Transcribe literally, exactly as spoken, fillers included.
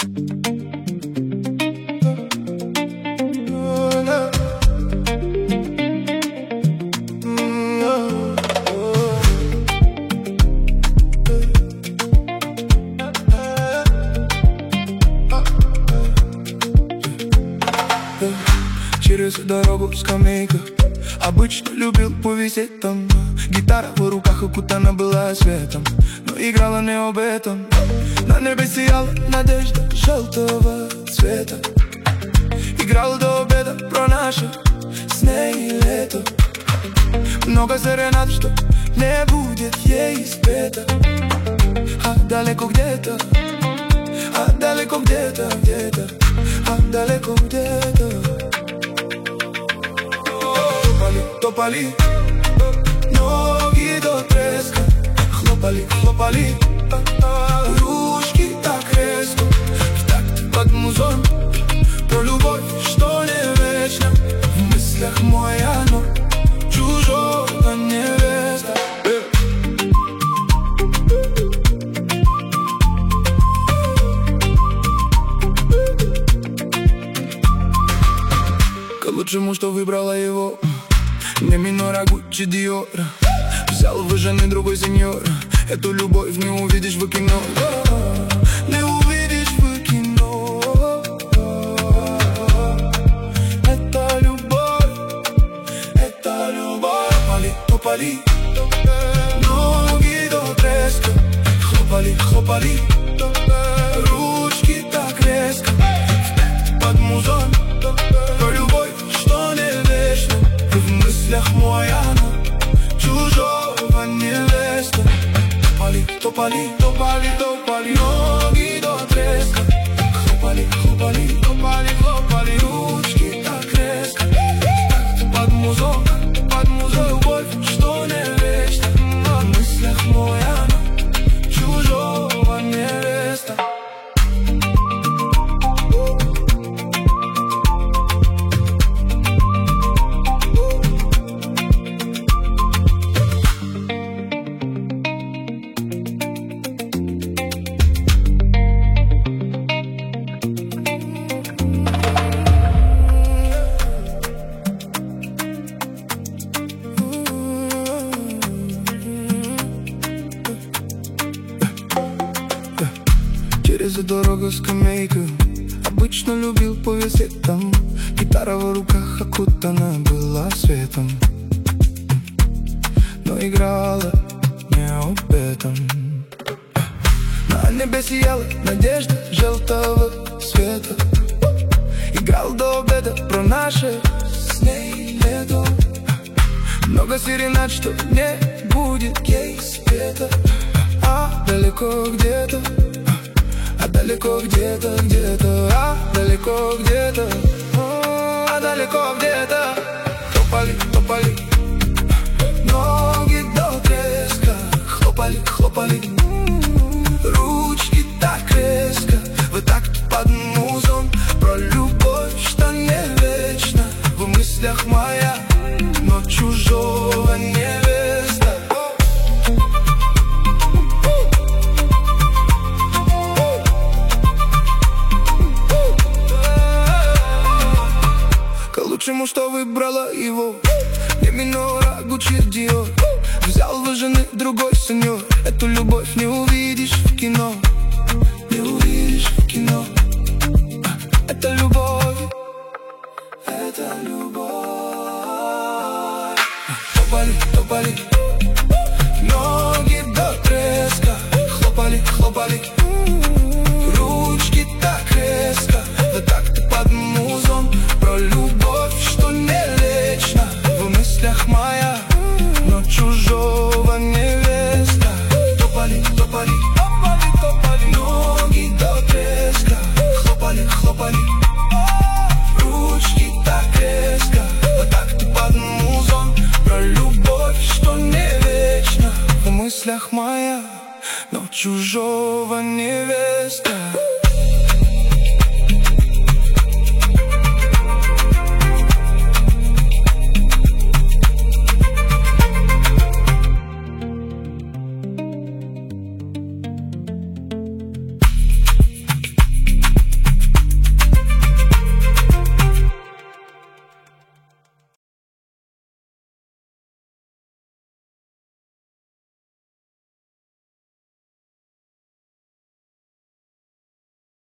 Через дорогу скамейка, обычно любил повисеть там. Гитара в руках окутана была светом, но играла не об этом. На небе сияла надежда желтого цвета. Играл до обеда про наше с ней лето. Много серенад, что не будет ей спета. А далеко где-то, а далеко где-то, где-то, а далеко где-то топали, ноги до треска, хлопали, хлопали, ручки так резко, в такт под музон. Про любовь, что не вечно, в мыслях моя, но чужого невеста. К лучшему, что выбрала его не минора, Гуччи, Диор. Взял в жены другой сеньор. Эту любовь не увидишь в кино, не увидишь в кино. Это любовь, это любовь. Топали, топали, ноги до треска, хлопали, хлопали, ручки так резко, под музон. Про любовь, что не вечно, в мыслях моя, но чужого невеста. Топали, топали, топали, топали, ноги до треска, хлопали, хлопали, топали, хлопали, ручки так резко, под музон, под музон. Любовь, что не вечно, в мыслях моя, но чужого невеста. Через дорогу скамейка, обычно любил повисеть там. Гитара в руках окутана была светом, но играла не об этом. На небе сияла надежда желтого цвета. Играл до обеда про наше с ней лето. Много серенад, что не будет ей спета. А далеко где-то, а далеко где-то, где-то, а далеко где-то, а далеко где-то. Топали, топали, ноги до треска, хлопали, хлопали, ручки так резко, в такт под музон. Про любовь, что не вечно, в мыслях моя, но чужого невеста. Почему, что выбрала его не минора, Гуччи, Диор. Взял в жены другой сеньор. Эту любовь не увидишь в кино.